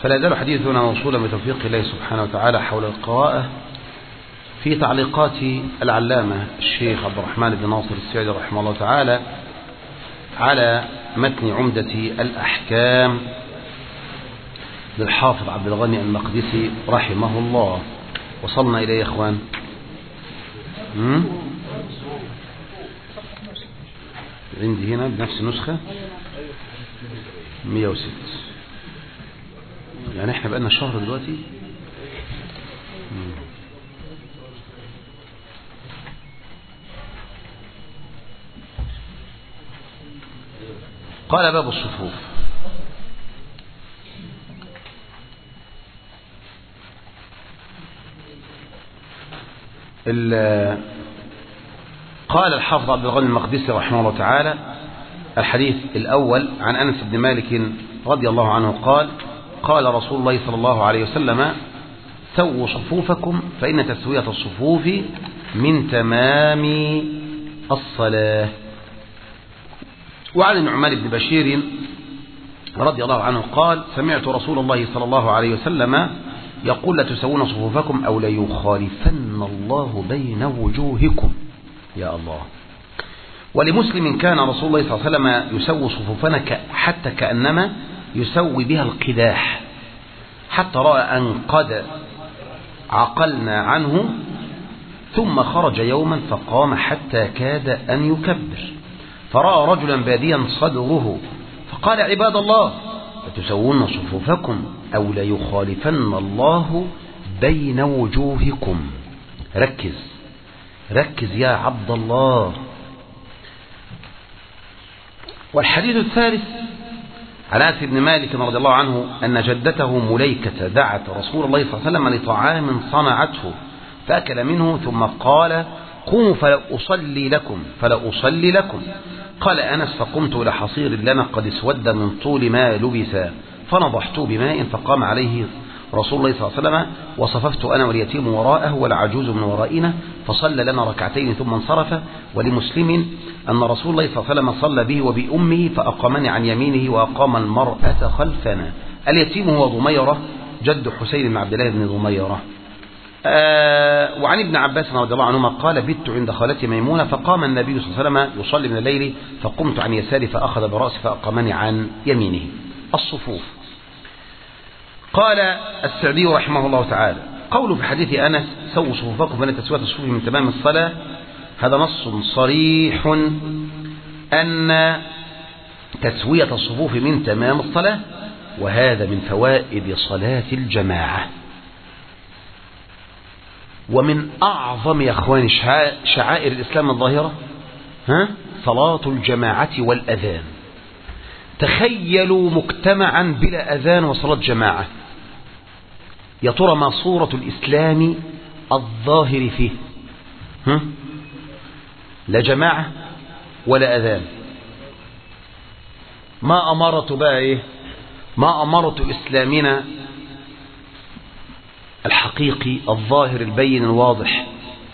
فلا يزال حديثنا موصولا بتوفيق الله سبحانه وتعالى حول القراءة في تعليقات العلامة الشيخ عبد الرحمن بن ناصر السعدي رحمه الله تعالى على متن عمدة الأحكام للحافظ عبد الغني المقدسي رحمه الله. وصلنا إليه يا إخوان. عندي هنا بنفس النسخة 106، يعني احنا بقالنا شهر دلوقتي. قال باب الصفوف. قال الحافظ عبد الغني المقدسي رحمه الله تعالى: الحديث الأول عن أنس بن مالك رضي الله عنه قال: قال رسول الله صلى الله عليه وسلم: سووا صفوفكم فإن تسوية الصفوف من تمام الصلاة. وعن النعمان بن بشير رضي الله عنه قال: سمعت رسول الله صلى الله عليه وسلم يقول: لتسوون صفوفكم أو ليخالفن الله بين وجوهكم. يا الله. ولمسلم: كان رسول الله صلى الله عليه وسلم يسوي صفوفنا حتى كأنما يسوي بها القداح، حتى رأى أن قد عقلنا عنه، ثم خرج يوما فقام حتى كاد أن يكبر، فرأى رجلا باديا صدره فقال: عباد الله، لتسوون صفوفكم أو ليخالفن الله بين وجوهكم. ركز يا عبد الله. والحديث الثالث عن أنس بن مالك رضي الله عنه أن جدته مليكة دعت رسول الله صلى الله عليه وسلم لطعام صنعته فأكل منه، ثم قال: قوموا فلأصلي لكم. قال أنس: فقمت إلى حصير لنا قد اسود من طول ما لبس، فنضحته بماء فقام عليه رسول الله صلى الله عليه وسلم، وصففت أنا واليتيم وراءه والعجوز من ورائنا، فصلى لنا ركعتين ثم انصرف. ولمسلم أن رسول الله صلى الله عليه وسلم صلى به وبأمه فأقامني عن يمينه وأقام المرأة خلفنا. اليتيم هو ضميرة جد حسين بن عبد الله بن ضميرة. وعن ابن عباس رضي الله عنهما قال: بت عند خالتي ميمونة فقام النبي صلى الله عليه وسلم يصلي من الليل، فقمت عن يساري فأخذ برأسي فأقامني عن يمينه. الصفوف. قال السعدي رحمه الله تعالى: قوله في حديث أنس: سووا صفوفكم فإن تسوية الصفوف من تمام الصلاة، هذا نص صريح أن تسوية الصفوف من تمام الصلاة، وهذا من فوائد صلاة الجماعة. ومن أعظم يا أخواني شعائر الإسلام الظاهرة صلاة الجماعة والأذان. تخيلوا مجتمعا بلا أذان وصلاة جماعة، يا ترى ما صورة الإسلام الظاهر فيه؟ لا جماعة ولا أذان. ما أمرت بقى إيه؟ ما أمرت إسلامنا الحقيقي الظاهر البين الواضح.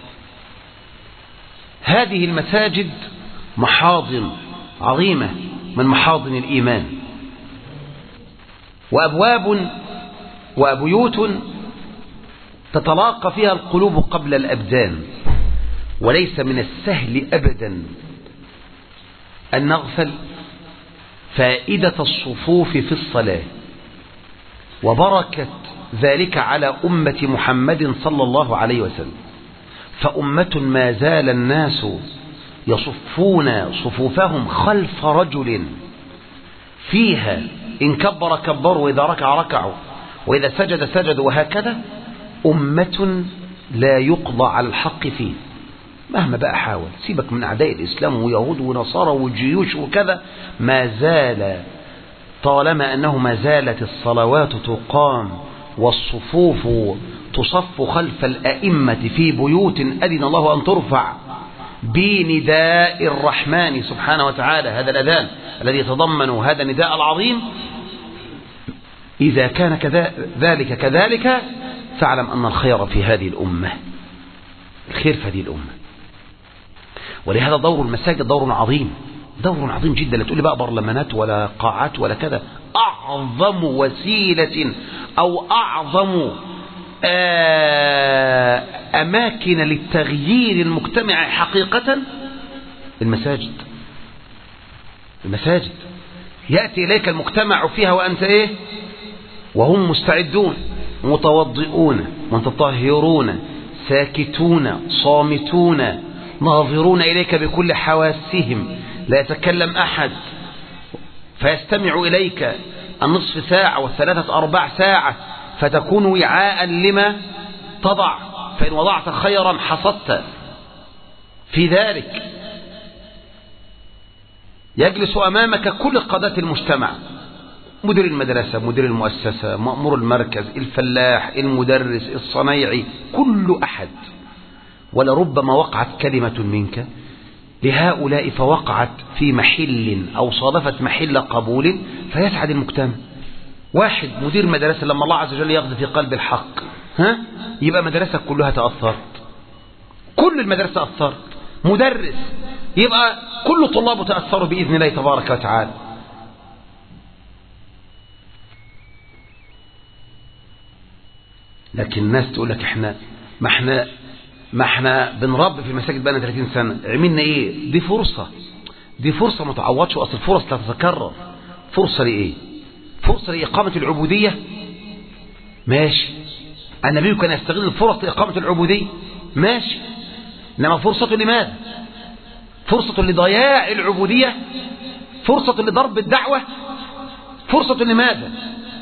هذه المساجد محاضن عظيمة من محاضن الإيمان، وأبواب وبيوت تتلاقى فيها القلوب قبل الأبدان. وليس من السهل أبدا أن نغفل فائدة الصفوف في الصلاة وبركة ذلك على أمة محمد صلى الله عليه وسلم. فأمة ما زال الناس يصفون صفوفهم خلف رجل فيها إن كبر كبروا، وإذا ركع ركعوا، وإذا سجد سجدوا، وهكذا. أمة لا يقضى على الحق فيه مهما بقى حاول. سيبك من أعداء الإسلام ويهود ونصارى وجيوش وكذا، ما زال طالما أنه ما زالت الصلوات تقام والصفوف تصف خلف الأئمة في بيوت أذن الله أن ترفع بنداء الرحمن سبحانه وتعالى، هذا الأذان الذي يتضمن هذا النداء العظيم. إذا كان ذلك كذلك فاعلم أن الخير في هذه الأمة، الخير في هذه الأمة. ولهذا دور المساجد دور عظيم، دور عظيم جدا. لا تقولي بقى برلمانات ولا قاعات ولا كذا. أعظم وسيلة أو أعظم أماكن للتغيير المجتمعي حقيقة المساجد. المساجد يأتي إليك المجتمع فيها وأنت إيه؟ وهم مستعدون متوضئون متطهرون ساكتون صامتون ناظرون إليك بكل حواسهم، لا يتكلم أحد، فيستمع إليك النصف ساعة والثلاثة أربع ساعة، فتكون وعاء لما تضع، فإن وضعت خيرا حصدت في ذلك. يجلس أمامك كل قادات المجتمع، مدير المدرسة، مدير المؤسسة، مأمور المركز، الفلاح، المدرس، الصنايعي، كل أحد. ولربما وقعت كلمة منك لهؤلاء فوقعت في محل أو صادفت محل قبول فيسعد المجتمع. واحد مدير مدرسة لما الله عز وجل يغذي في قلب الحق يبقى مدرسة كلها تأثرت، كل المدرسة تأثرت. مدرس يبقى كل طلابه تأثروا بإذن الله تبارك وتعالى. لكن الناس تقول لك ما احنا بنربي في المساجد بقى 30 سنة، عملنا ايه؟ دي فرصة ما تعوضش، واصل الفرص لا تتكرر. فرصة لايه؟ فرصة لإقامة العبودية، ماشي، النبي كان يستغل الفرص لإقامة العبودية، ماشي، انما فرصة لماذا؟ فرصة لضياع العبودية، فرصة لضرب الدعوة، فرصة لماذا؟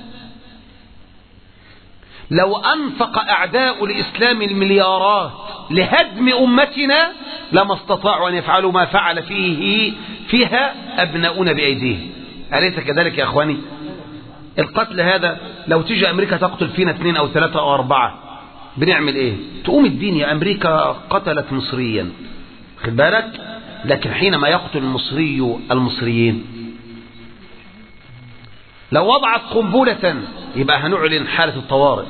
لو أنفق أعداء الإسلام المليارات لهدم أمتنا لما استطاعوا أن يفعلوا ما فعل فيها أبناؤنا بأيديهم. أليس كذلك يا أخواني؟ القتل هذا لو تيجي أمريكا تقتل فينا 2 أو 3 أو 4 بنعمل إيه؟ تقوم الدين يا أمريكا قتلت مصريا، خد بالك. لكن حينما يقتل المصري المصريين، لو وضعت قنبلة يبقى هنعلن حالة الطوارئ.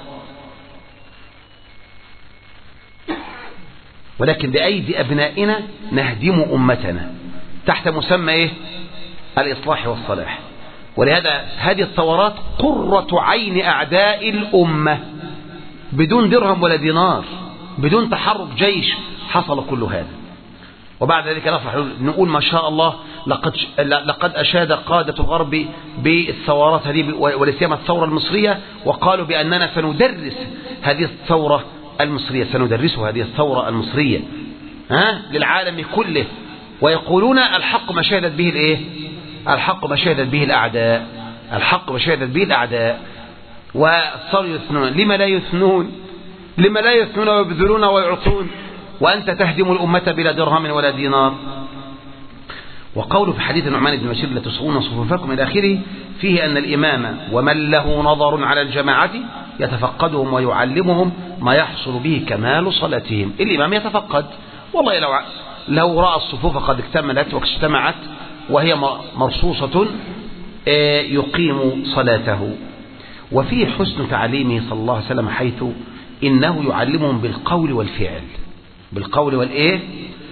ولكن بأيدي أبنائنا نهدم أمتنا تحت مسمى إيه؟ الإصلاح والصلاح. ولهذا هذه الثورات قرة عين أعداء الأمة، بدون درهم ولا دينار، بدون تحرك جيش، حصل كل هذا. وبعد ذلك نفرح نقول ما شاء الله لقد أشاد قادة الغرب بالثورات هذه ولسيما الثورة المصرية، وقالوا بأننا سندرس هذه الثورة المصرية، سندرسها هذه الثورة المصرية للعالم كله. ويقولون الحق ما شهدت به الايه؟ الحق ما شهدت به الأعداء، الحق ما شهدت به الأعداء. وصاروا يثنون. لما لا يثنون؟ لما لا يثنون ويبذلون ويعطون وأنت تهدم الأمة بلا درهم ولا دينار؟ وقوله في حديث النعمان بن بشير لا تصغون صفوفكم إلى آخره فيه أن الإمام ومن له نظر على الجماعة يتفقدهم ويعلمهم ما يحصل به كمال صلاتهم. الإمام يتفقد، والله لو رأى الصفوف قد اكتملت واجتمعت وهي مرصوصة يقيم صلاته. وفيه حسن تعليمه صلى الله عليه وسلم حيث إنه يعلمهم بالقول والفعل، بالقول والإيه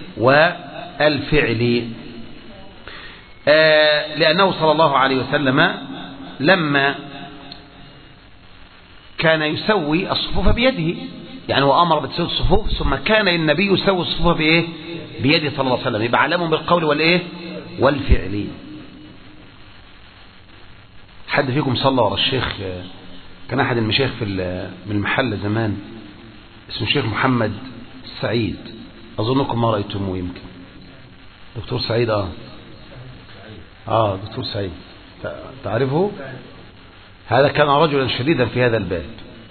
والفعل. لأنه صلى الله عليه وسلم لما كان يسوي الصفوف بيده، يعني هو أمر بتسوي الصفوف، ثم كان النبي يسوي الصفوف بإيه؟ بيده صلى الله عليه وسلم. يبقى علمهم بالقول والإيه والفعل. حد فيكم صلى ورا الشيخ؟ كان أحد المشايخ من المحل زمان اسمه الشيخ محمد السعيد، أظنكم ما رأيتموه يمكن. دكتور سعيد دكتور سعيد تعرفه؟ هذا كان رجلا شديدا في هذا الباب.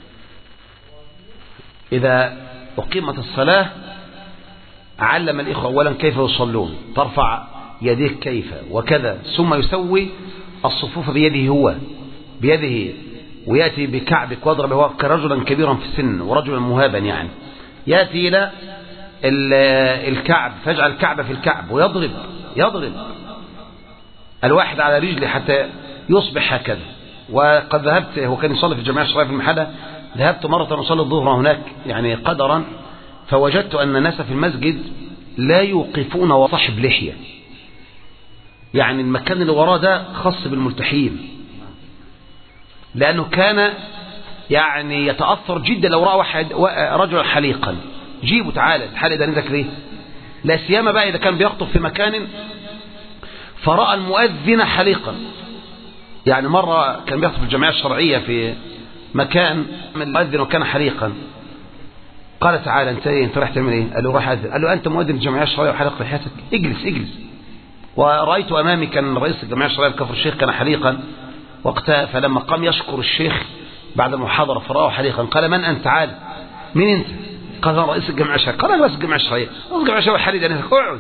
إذا أقيمت الصلاة علم الإخوة أولا كيف يصلون، ترفع يديك كيف وكذا، ثم يسوي الصفوف بيده هو بيده، ويأتي بكعبك واضرب. هو كرجلا كبيرا في السن ورجلا مهابا، يعني يأتي إلى الكعب فيجعل الكعب في الكعب ويضرب الواحد على رجله حتى يصبح هكذا. وقد ذهبت، هو كان يصلي في الجمعية الشرعية في المحلة، ذهبت مرة أصلي الظهر هناك يعني قدرا، فوجدت أن الناس في المسجد لا يوقفون وصاحب لحية، يعني المكان اللي وراه ده خاص بالملتحين، لأنه كان يعني يتأثر جدا لو رأى رجلا حليقا، جيبه تعالى الحالق ده نزك ليه؟ لا سيما بقى إذا كان بيخطب في مكان فرأى المؤذن حليقا. يعني مرة كان بيخطب في الجمعية الشرعية في مكان من المؤذن وكان حليقا، قال تعالى انت راح تعمل ايه؟ قال له راح أذن. قال له انت مؤذن الجمعية الشرعية وحلق لحيتك، اجلس. ورأيت امامي كان رئيس الجمعية الشرعية بكفر الشيخ كان حليقا وقتها، فلما قام يشكر الشيخ بعد المحاضرة فرآه حليقا قال من انت؟ تعال مين انت؟ قال انا رئيس الجمعية الشرعية. قال انا رئيس الجمعية الشرعية. الجمعية الشرعية حليق انا اقعد.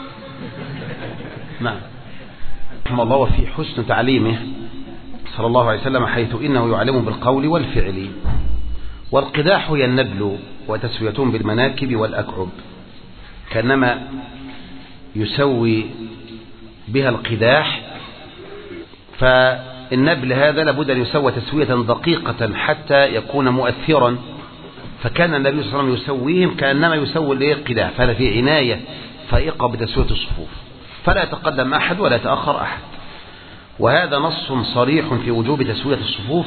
نعم رحمه الله وفي حسن تعليمه صلى الله عليه وسلم حيث إنه يعلم بالقول والفعل. والقداح هي النبل وتسويتهم بالمناكب والأكعب، كأنما يسوي بها القداح. فالنبل هذا لابد أن يسوى تسوية دقيقة حتى يكون مؤثرا، فكان النبي صلى الله عليه وسلم يسويهم كأنما يسوي القداح، فهذا في عناية فائقة بتسوية الصفوف، فلا يتقدم أحد ولا يتأخر أحد. وهذا نص صريح في وجوب تسوية الصفوف،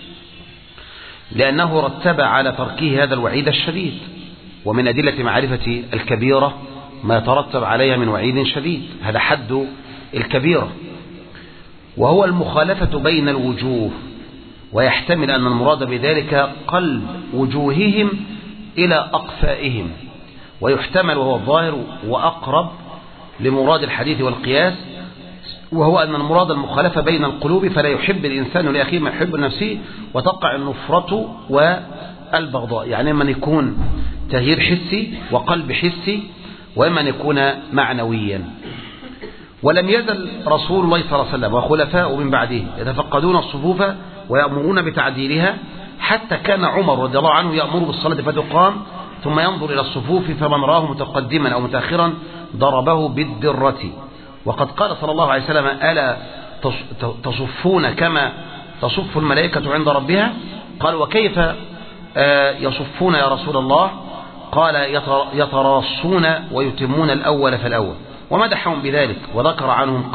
لأنه رتب على تركه هذا الوعيد الشديد، ومن أدلة معرفة الكبيرة ما يترتب عليها من وعيد شديد، هذا حد الكبيرة، وهو المخالفة بين الوجوه، ويحتمل أن المراد بذلك قلب وجوههم إلى أقفائهم، ويحتمل وهو الظاهر وأقرب لمراد الحديث والقياس، وهو أن المراد المخالفة بين القلوب، فلا يحب الإنسان لأخيه ما يحب لنفسه، وتقع النفرة والبغضاء. يعني إما أن يكون تغيير حسي وقلب حسي، وإما أن يكون معنويا. ولم يزل رسول الله صلى الله عليه وسلم وخلفاء من بعده يتفقدون الصفوف ويأمرون بتعديلها، حتى كان عمر رضي الله عنه يأمر بالصلاة فتقام ثم ينظر إلى الصفوف، فمن راه متقدما أو متأخرا ضربه بالدرة. وقد قال صلى الله عليه وسلم ألا تصفون كما تصف الملائكة عند ربها؟ قال وكيف يصفون يا رسول الله؟ قال يتراصون ويتمون الأول فالأول، ومدحهم بذلك، وذكر عنهم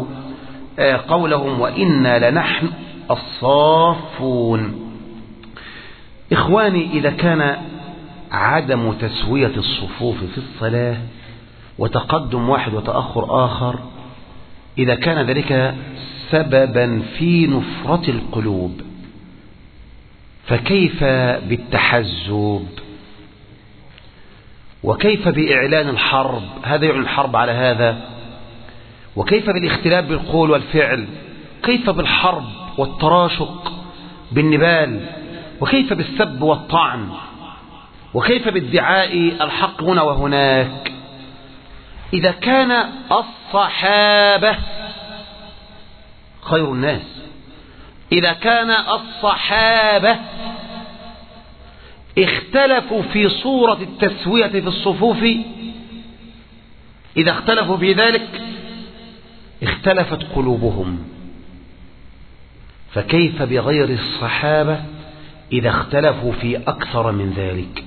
قولهم وإنا لنحن الصافون. إخواني، إذا كان عدم تسوية الصفوف في الصلاة وتقدم واحد وتأخر آخر، إذا كان ذلك سببا في نفرة القلوب، فكيف بالتحزب؟ وكيف بإعلان الحرب؟ هذا يعلن الحرب على هذا. وكيف بالاختلاف بالقول والفعل؟ كيف بالحرب والتراشق بالنبال؟ وكيف بالسب والطعن؟ وكيف بادعاء الحق هنا وهناك؟ إذا كان الصحابة خير الناس، إذا كان الصحابة اختلفوا في صورة التسوية في الصفوف، إذا اختلفوا في ذلك اختلفت قلوبهم، فكيف بغير الصحابة إذا اختلفوا في أكثر من ذلك؟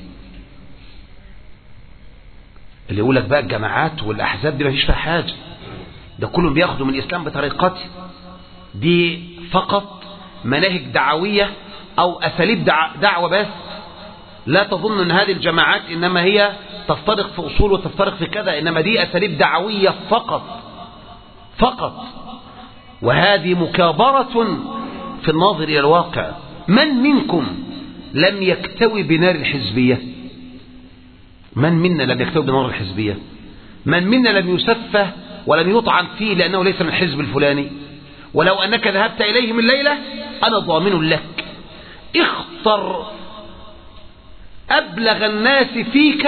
اللي يقول لك بقى الجماعات والأحزاب دي ما فيش فيها حاجة، ده كلهم بياخدوا من الإسلام بطريقته، دي فقط مناهج دعوية أو أساليب دعوة بس. لا تظن أن هذه الجماعات إنما هي تفترق في أصول وتفترق في كذا، إنما دي أساليب دعوية فقط. وهذه مكابرة في الناظر إلى الواقع. من منكم لم يكتوي بنار الحزبية؟ من منا لم يكتوي بنار الحزبية؟ من منا لم يسفه ولم يطعن فيه لأنه ليس من الحزب الفلاني؟ ولو أنك ذهبت إليهم الليلة أنا ضامن لك اختر أبلغ الناس فيك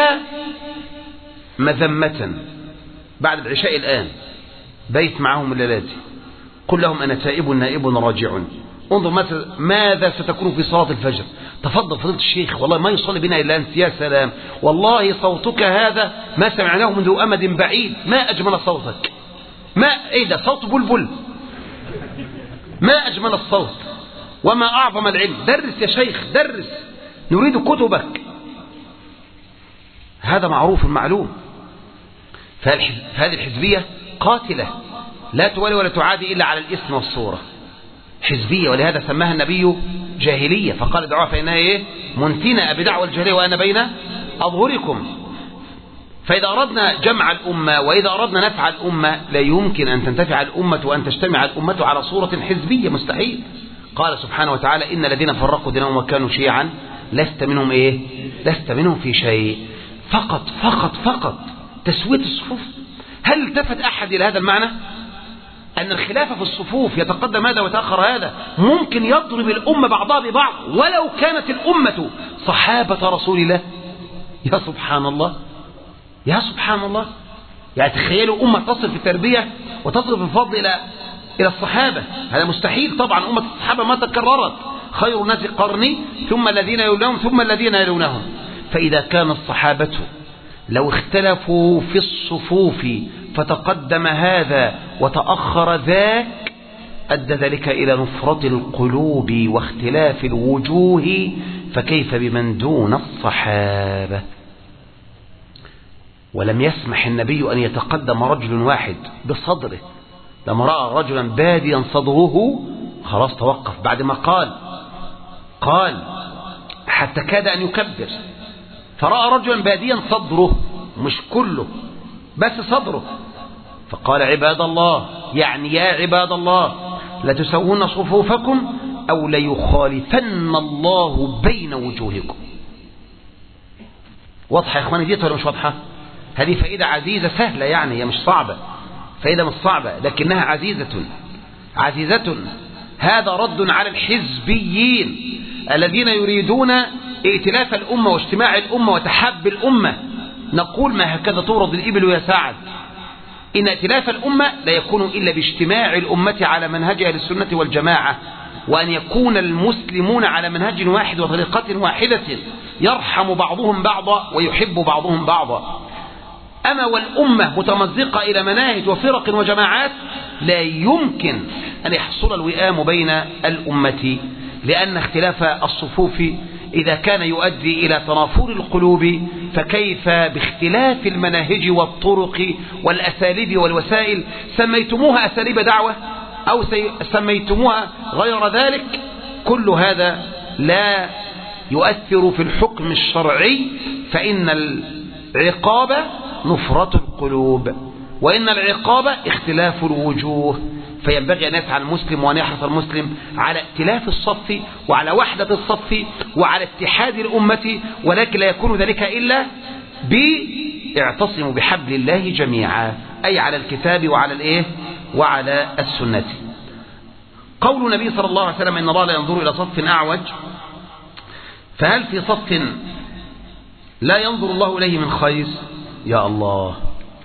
مذمة بعد العشاء الآن، بيت معهم الليلاتي، قل لهم أنا تائب نائب راجع، انظر ماذا ستكون في صلاة الفجر. تفضل فضيلة الشيخ، والله ما يصلي بنا إلا أنت، يا سلام، والله صوتك هذا ما سمعناه منذ أمد بعيد، ما أجمل صوتك، إيه ده صوت بلبل، ما أجمل الصوت وما أعظم العلم، درس يا شيخ درس، نريد كتبك. هذا معروف معلوم. فهذه الحزبية قاتلة لا توالي ولا تعادي إلا على الاسم والصورة، حزبية. ولهذا سماها النبي جاهلية، فقال دعوها فإنها إيه؟ منتنة بدعوى الجاهلية وأنا بين أظهركم. فإذا أردنا جمع الأمة وإذا أردنا نفع الأمة لا يمكن أن تنتفع الأمة وأن تجتمع الأمة على صورة حزبية، مستحيل. قال سبحانه وتعالى إن الذين فرقوا دينهم وكانوا شيعا لست منهم إيه؟ لست منهم في شيء. فقط فقط فقط تسوية الصفوف. هل التفت أحد إلى هذا المعنى؟ أن الخلاف في الصفوف يتقدم هذا ويتأخر هذا ممكن يضرب الأمة بعضها ببعض ولو كانت الأمة صحابة رسول الله. يا سبحان الله، يا سبحان الله. يعني تخيلوا أمة تصل في التربية وتصل في الفضل إلى الصحابة، هذا مستحيل طبعا. أمة الصحابة ما تكررت، خير الناس قرني ثم الذين يلونهم ثم الذين يلونهم. فإذا كان الصحابة لو اختلفوا في الصفوف فتقدم هذا وتأخر ذاك أدى ذلك إلى نفرة القلوب واختلاف الوجوه، فكيف بمن دون الصحابة؟ ولم يسمح النبي أن يتقدم رجل واحد بصدره. لما رأى رجلا باديا صدره خلاص توقف، بعد ما قال حتى كاد أن يكبر، فرأى رجلا باديا صدره مش كله بس صدره، فقال عباد الله، يعني يا عباد الله لتسوون صفوفكم أو ليخالفن الله بين وجوهكم. واضحة يا إخواني دي ولا مش واضحة؟ هذه فائدة عزيزة سهلة، يعني هي مش صعبة، فائدة مش صعبة لكنها عزيزة. هذا رد على الحزبيين الذين يريدون ائتلاف الأمة واجتماع الأمة وتحاب الأمة. نقول ما هكذا تورد الإبل يا سعد، إن ائتلاف الأمة لا يكون إلا باجتماع الأمة على منهج أهل السنة والجماعة، وأن يكون المسلمون على منهج واحد وطريقة واحدة يرحم بعضهم بعضا ويحب بعضهم بعضا. أما والأمة متمزقة إلى مناهج وفرق وجماعات لا يمكن أن يحصل الوئام بين الأمة، لأن اختلاف الصفوف إذا كان يؤدي إلى تنافر القلوب فكيف باختلاف المناهج والطرق والأساليب والوسائل؟ سميتموها أساليب دعوة أو سميتموها غير ذلك، كل هذا لا يؤثر في الحكم الشرعي، فإن العقاب نفرة القلوب وإن العقاب اختلاف الوجوه. فينبغي أن يسعى المسلم وأن يحرص المسلم على ائتلاف الصف وعلى وحدة الصف وعلى اتحاد الأمة، ولكن لا يكون ذلك إلا باعتصموا بحبل الله جميعا، أي على الكتاب وعلى السنة. قول النبي صلى الله عليه وسلم إن الله لا ينظر إلى صف أعوج، فهل في صف لا ينظر الله إليه من خير؟ يا الله.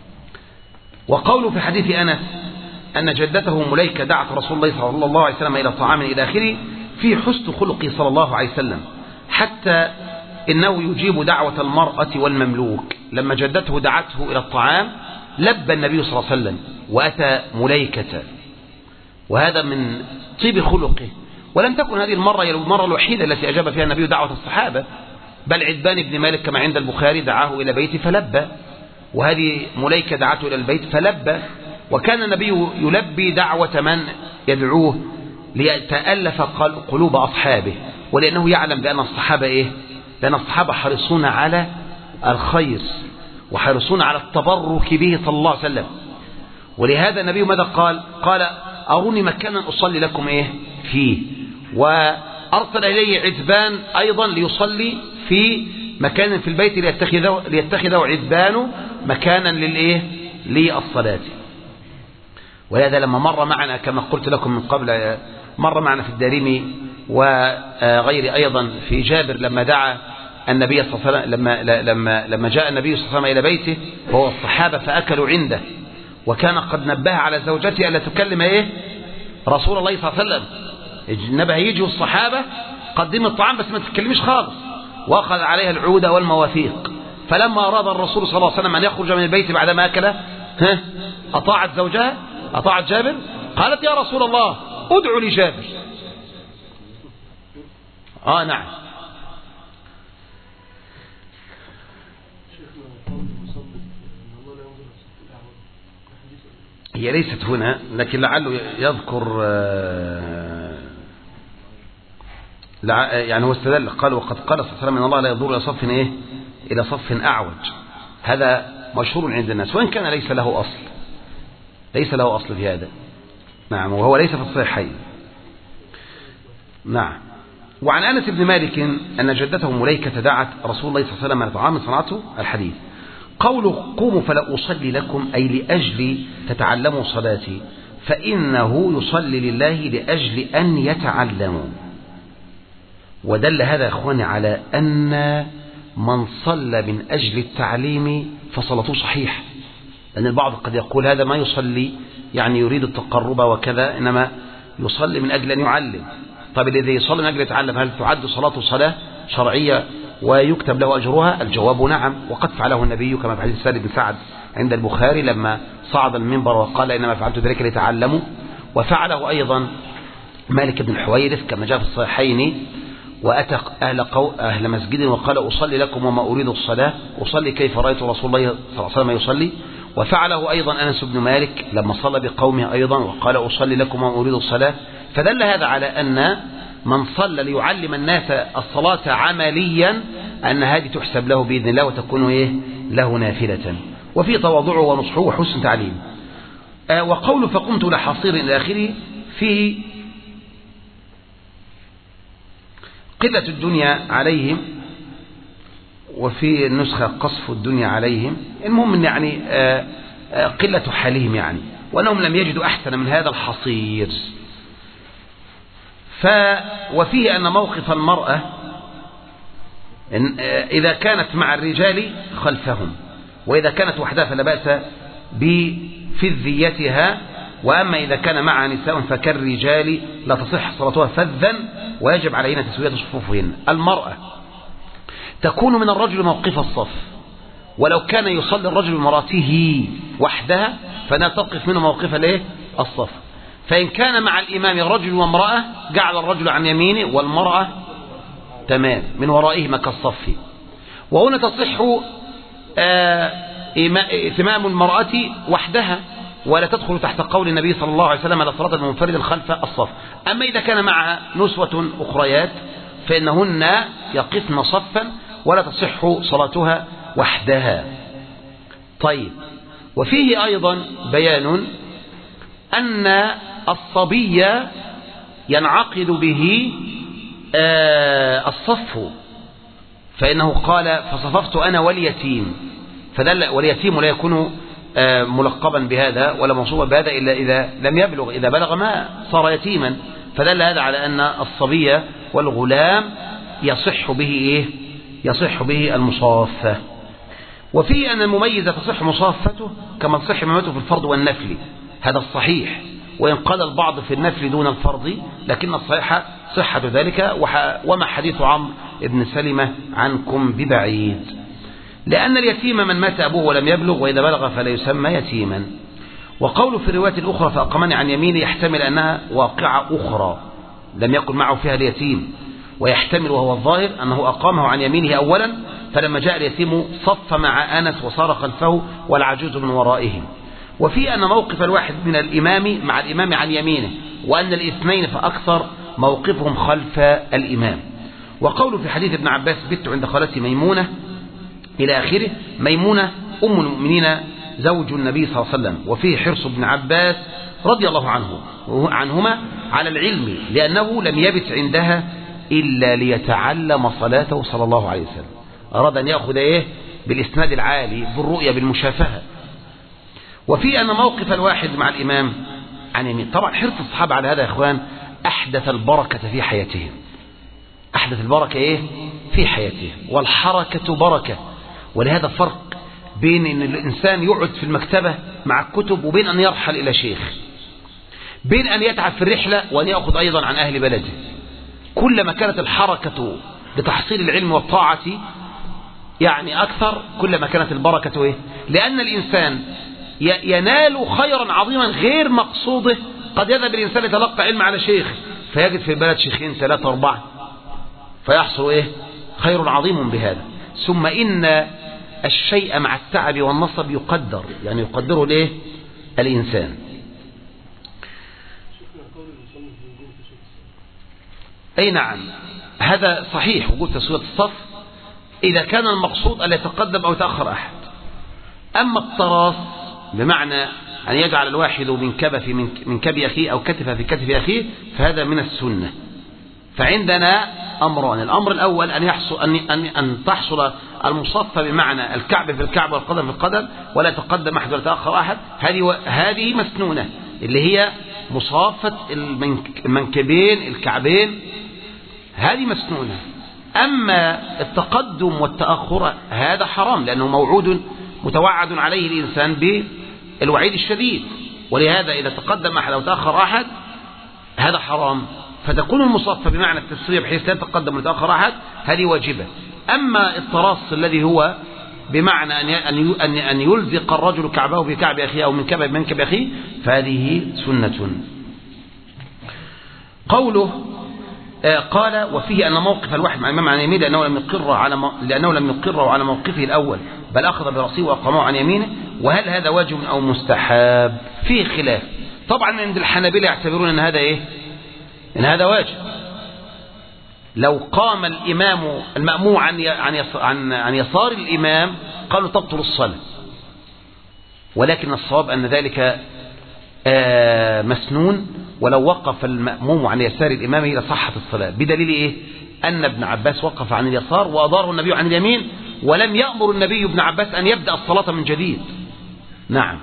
وقول في حديث أنس أن جدته مليكة دعت رسول الله صلى الله عليه وسلم إلى طعام إلى آخره في حسن خلقه صلى الله عليه وسلم، حتى إنه يجيب دعوة المرأة والمملوك. لما جدته دعته إلى الطعام لبى النبي صلى الله عليه وسلم وأتى مليكة، وهذا من طيب خلقه. ولم تكن هذه المرة الوحيدة التي أجاب فيها النبي دعوة الصحابة، بل عتبان بن مالك كما عند البخاري دعاه إلى بيته فلبى، وهذه مليكة دعته إلى البيت فلبى. وكان النبي يلبي دعوة من يدعوه ليتألف قلوب أصحابه، ولأنه يعلم بأن الصحابة لأن الصحابة حريصون على الخير وحريصون على التبرك به صلى الله عليه وسلم. ولهذا النبي ماذا قال أروني مكانا أصلي لكم فيه، وأرسل إليه عتبان أيضا ليصلي في مكان في البيت ليتخذه عتبان مكانا للصلاة. وهذا لما مر معنا كما قلت لكم من قبل، مر معنا في الدارمي وغير أيضا في جابر لما دعا النبي صلى الله عليه وسلم، لما جاء النبي صلى الله عليه وسلم إلى بيته وهو الصحابة فأكلوا عنده، وكان قد نبه على زوجته ألا تكلم رسول الله صلى الله عليه وسلم. نبه يجوا الصحابة قدم الطعام بس ما تتكلمش خالص، وأخذ عليها العود والمواثيق. فلما أراد الرسول صلى الله عليه وسلم أن يخرج من البيت بعدما أكل أطاعت زوجها، أطاعت جابر، قالت يا رسول الله ادعو لجابر. نعم. هي ليست هنا، لكن لعله يعني هو استدل قال وقد قال صلى الله عليه وسلم إن الله لا يضر إلى صف إيه؟ إلى صف أعوج. هذا مشهور عند الناس وإن كان ليس له أصل، ليس له أصل في هذا. نعم، وهو ليس في الصحيحين. نعم. وعن أنس بن مالك أن جدته مليكة دعت رسول الله صلى الله عليه وسلم على طعام صنعته الحديث. قوله قوموا فلا أصلي لكم أي لأجل تتعلموا صلاتي، فإنه يصلي لله لأجل أن يتعلموا. ودل هذا يا إخواني على أن من صلى من أجل التعليم فصلاته صحيح، لأن البعض قد يقول هذا ما يصلي يعني يريد التقرب وكذا، إنما يصلي من أجل أن يعلم. طيب الذي يصلي من أجل يتعلم هل تعد صلاته صلاة شرعية ويكتب له أجرها؟ الجواب نعم، وقد فعله النبي كما في حديث سهل بن سعد عند البخاري لما صعد المنبر وقال إنما فعلت ذلك لتعلموا. وفعله أيضا مالك بن الحويرث كما جاء في الصحيحين، وأتى أهل مسجد وقال أصلي لكم وما أريد الصلاة، أصلي كيف رأيت رسول الله صلى الله عليه وسلم يصلي. وفعله أيضا أنس بن مالك لما صلى بقومه أيضا وقال أصلي لكم وما أريد الصلاة. فدل هذا على أن من صلى ليعلم الناس الصلاة عمليا أن هذه تحسب له بإذن الله وتكون إيه؟ له نافلة، وفي تواضعه ونصحه وحسن تعليم. وقول فقمت لحصير إلى آخره فيه قلة الدنيا عليهم، وفي النسخة قصف الدنيا عليهم. المهم إن يعني قلة حالهم يعني، وأنهم لم يجدوا أحسن من هذا الحصير. وفيه أن موقف المرأة إذا كانت مع الرجال خلفهم، وإذا كانت وحدها فلا بأس بفذيتها، وأما إذا كان معها نساء فكالرجال لا تصح صلاتها فذا ويجب علينا تسوية صفوفهن. المرأة تكون من الرجل موقف الصف، ولو كان يصلي الرجل بمراته وحدها فلا تقف منه موقف الصف. فإن كان مع الإمام رجل وامرأة جعل الرجل عن يمينه والمرأة تمام من ورائهما كالصف. وهنا تصح إتمام المرأة وحدها ولا تدخل تحت قول النبي صلى الله عليه وسلم على صلاة المنفرد خلف الصف. أما إذا كان معها نسوة أخريات فإنهن يقفن صفا ولا تصح صلاتها وحدها. طيب، وفيه أيضا بيان أن الصبي ينعقد به الصف، فإنه قال فصففت أنا واليتيم، فدل واليتيم لا يكون ملقبا بهذا ولا موصوفا بهذا إلا إذا لم يبلغ، إذا بلغ ما صار يتيما. فدل هذا على أن الصبي والغلام يصح به يصح به المصافة. وفي أن المميز تصح مصافته كما تصح إمامته في الفرض والنفل، هذا الصحيح، وإن قال البعض في النفل دون الفرض، لكن الصحيح صحة ذلك. وما حديث عمرو بن سلمة عنكم ببعيد، لأن اليتيم من مات أبوه ولم يبلغ، وإذا بلغ فلا يسمى يتيما. وقول في الرواية الأخرى فأقامني عن يميني يحتمل أنها واقعة أخرى لم يكن معه فيها اليتيم، ويحتمل وهو الظاهر أنه أقامه عن يمينه أولا، فلما جاء اليتيم صف مع أنس وصار خلفه والعجوز من ورائهم. وفي أن موقف الواحد من الإمام مع الإمام عن يمينه، وأن الاثنين فأكثر موقفهم خلف الإمام. وقول في حديث ابن عباس بت عند خالتي ميمونة إلى آخره، ميمونة أم المؤمنين زوج النبي صلى الله عليه وسلم. وفيه حرص ابن عباس رضي الله عنهما على العلم، لأنه لم يبت عندها إلا ليتعلم صلاته صلى الله عليه وسلم، أراد أن يأخذ بالإسناد العالي بالرؤية بالمشافهة. وفي أن موقف الواحد مع الإمام عن يمين، طبعا حرص الصحابة على هذا يا إخوان أحدث البركة في حياتهم، أحدث البركة في حياتهم، والحركة بركة. ولهذا فرق بين أن الإنسان يقعد في المكتبة مع الكتب وبين أن يرحل إلى شيخ، بين أن يتعب في الرحلة وأن يأخذ أيضا عن أهل بلده. كلما كانت الحركة لتحصيل العلم والطاعة يعني أكثر كلما كانت البركة لأن الإنسان ينال خيرا عظيما غير مقصوده. قد يذهب الإنسان يتلقى علم على شيخ فيجد في البلد شيخين 3 4 فيحصل خير عظيم بهذا. ثم إن الشيء مع التعب والنصب يقدر، يعني يقدره الإنسان. أي نعم، هذا صحيح وجود تسوية الصف إذا كان المقصود أن يتقدم أو يتأخر أحد. أما التراص بمعنى أن يجعل الواحد من كب أخيه أو كتف في كتف أخيه فهذا من السنة. فعندنا أمران: الأمر الأول أن تحصل المصفى بمعنى الكعب في الكعب والقدم في القدم ولا يتقدم أحد ولا يتأخر أحد، هذه مسنونة اللي هي مصافة المنكبين الكعبين، هذه مسنونة. أما التقدم والتأخر هذا حرام، لأنه متوعد عليه الإنسان بالوعيد الشديد، ولهذا إذا تقدم أحد أو تأخر أحد هذا حرام. فتكون المصفى بمعنى التسوية بحيث لا يتقدم ويتأخر أحد هذه واجبة. أما التراص الذي هو بمعنى أن يلزق الرجل كعبه بكعب أخيه أو منكب أخيه فهذه سنة. قوله قال: وفيه أن موقف الواحد مع الإمام عن يمينه لأنه لم يقره على موقفه الأول بل أخذ برأسه وأقامه عن يمينه. وهل هذا واجب أو مستحب؟ فيه خلاف. طبعا عند الحنابلة يعتبرون أن هذا إن هذا واجب. لو قام الإمام المأموم عن يسار الإمام قالوا تبطل الصلاة، ولكن الصواب أن ذلك مسنون، ولو وقف المأموم عن يسار الإمام لصحت الصلاة. بدليل أن ابن عباس وقف عن اليسار وأداره النبي عن اليمين، ولم يأمر النبي ابن عباس أن يبدأ الصلاة من جديد. نعم.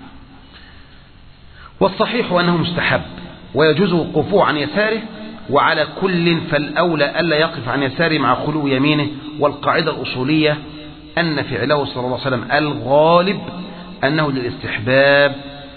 والصحيح أنه مستحب ويجوز وقوفه عن يساره، وعلى كل فالأولى ألا يقف عن يساره مع خلو يمينه. والقاعدة الأصولية أن فعله صلى الله عليه وسلم الغالب أنه للاستحباب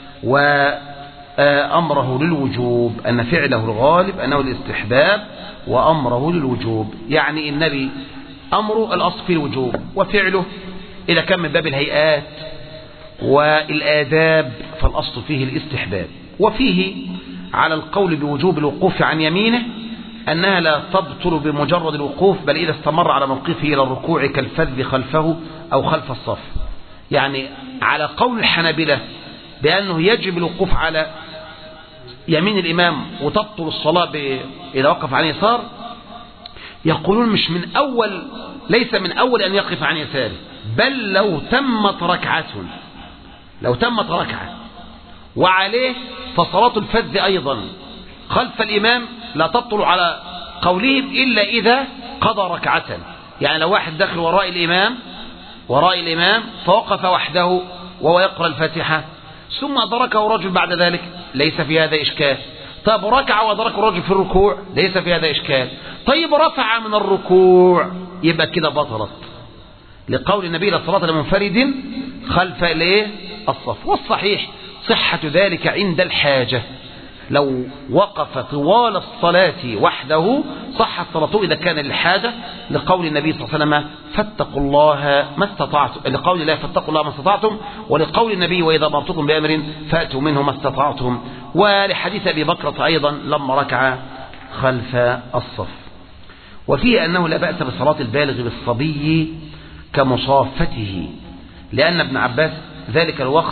وأمره للوجوب، أن فعله الغالب أنه للاستحباب وأمره للوجوب. يعني النبي أمره الأصل في الوجوب، وفعله إذا كان من باب الهيئات والآداب فالأصل فيه الاستحباب. وفيه على القول بوجوب الوقوف عن يمينه أنها لا تبطل بمجرد الوقوف، بل إذا استمر على موقفه إلى الركوع كالفذ خلفه أو خلف الصف. يعني على قول الحنابلة بأنه يجب الوقوف على يمين الإمام وتبطل الصلاة إذا وقف عن يسار، يقولون ليس من أول أن يقف عن يساره، بل لو تمت ركعة وعليه فصلاة الفذ أيضا خلف الإمام لا تبطل على قولهم إلا إذا قضى ركعة. يعني لو واحد داخل وراء الإمام فوقف وحده وهو يقرأ الفاتحة ثم أدركه رجل بعد ذلك ليس في هذا إشكال. طيب ركع وأدركه الرجل في الركوع ليس في هذا إشكال. طيب رفع من الركوع يبقى كده بطلت، لقول النبي لا صلاة لمنفرد خلف الصف. والصحيح صحة ذلك عند الحاجة، لو وقف طوال الصلاة وحده صحت صلاته إذا كان للحاجة، لقول النبي صلى الله عليه وسلم فاتقوا الله ما استطعتم، لقول الله فاتقوا الله ما استطعتم، ولقول النبي وإذا أمرتكم بأمر فأتوا منه ما استطعتم، ولحديث أبي بكرة أيضا لما ركع خلف الصف. وفيه أنه لا بأس بصلاة البالغ بالصبي كمصافته، لأن ابن عباس ذلك الوقت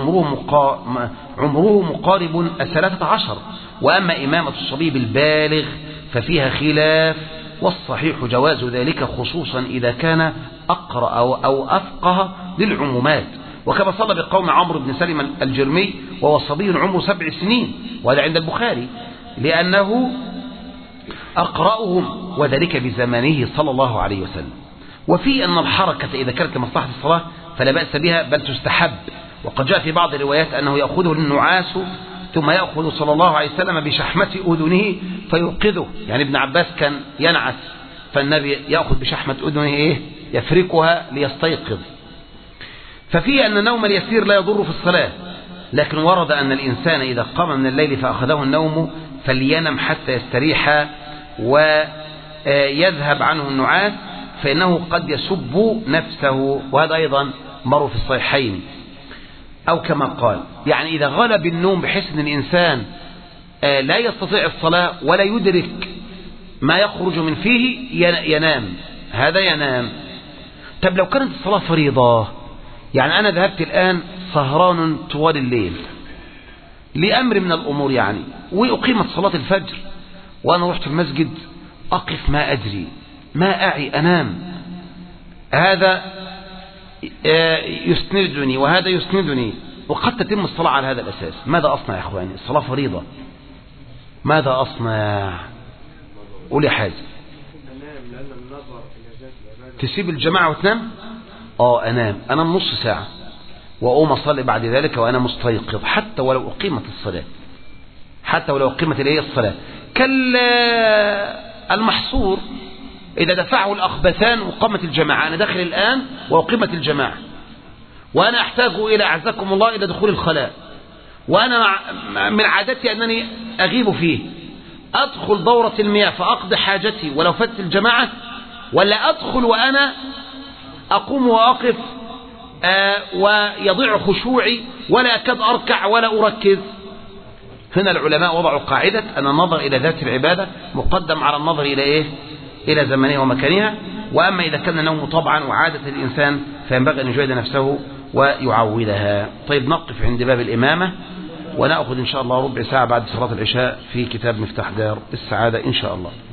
عمره مقارب 13، وأما إمامة الصبي بالبالغ ففيها خلاف، والصحيح جواز ذلك خصوصا إذا كان أقرأ أو أفقه للعمومات، وكما صلى بقوم عمرو بن سلم الجرمي وهو صبي عمره 7 سنين، وهذا عند البخاري لأنه أقرأهم وذلك بزمانه صلى الله عليه وسلم. وفي أن الحركة إذا كانت لمصلحة الصلاة فلا بأس بها بل تستحب، وقد جاء في بعض الروايات أنه يأخذه النعاس ثم يأخذ صلى الله عليه وسلم بشحمة أذنه فيوقظه، يعني ابن عباس كان ينعس فالنبي يأخذ بشحمة أذنه يفركها ليستيقظ. ففي أن النوم اليسير لا يضر في الصلاة، لكن ورد أن الإنسان إذا قام من الليل فأخذه النوم فلينم حتى يستريح ويذهب عنه النعاس، فإنه قد يسب نفسه، وهذا أيضا مر في الصحيحين. أو كما قال يعني إذا غلب النوم بحيث أن الإنسان لا يستطيع الصلاة ولا يدرك ما يخرج من فيه ينام، هذا ينام. طب لو كانت الصلاة فريضة، يعني أنا ذهبت الآن سهران طوال الليل لأمر من الأمور يعني، وأقيمت صلاة الفجر وأنا رحت المسجد أقف ما أدري، ما أعي، أنام، هذا يسندني وهذا يسندني، وقد تتم الصلاة على هذا الأساس. ماذا أصنع يا أخواني؟ الصلاة فريضة، ماذا أصنع؟ قول يا حازم. تسيب الجماعة وتنام؟ أنام نص ساعة وأقوم أصلي بعد ذلك وأنا مستيقظ، حتى ولو أقيمت الصلاة، حتى ولو أقيمت إليه الصلاة. كالمحصور إذا دفعه الأخبثان وقامت الجماعة، أنا داخل الآن وأقيمت الجماعة، وأنا أحتاج إلى أعزكم الله إلى دخول الخلاء، وأنا من عادتي أنني أغيب فيه، أدخل دورة المياه فأقضي حاجتي ولو فاتت الجماعة، ولا أدخل وأنا أقوم وأقف ويضيع خشوعي ولا أكاد أركع ولا أركز؟ هنا العلماء وضعوا قاعدة أن النظر إلى ذات العبادة مقدم على النظر إلى إيه؟ إلى زمنها ومكانها. وأما إذا كان النوم طبعا وعادة الإنسان فينبغي أن يجاهد نفسه ويعودها. طيب نقف عند باب الإمامة، ونأخذ إن شاء الله ربع ساعة بعد صلاة العشاء في كتاب مفتاح دار السعادة إن شاء الله.